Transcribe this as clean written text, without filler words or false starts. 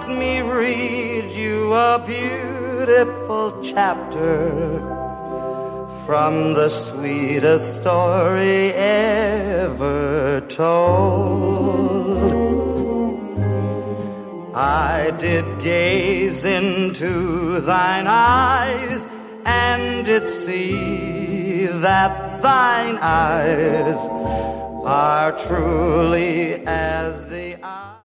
let me read you a beautiful chapter from the sweetest story ever told. I did gaze into thine eyes, and did see that thine eyes are truly as the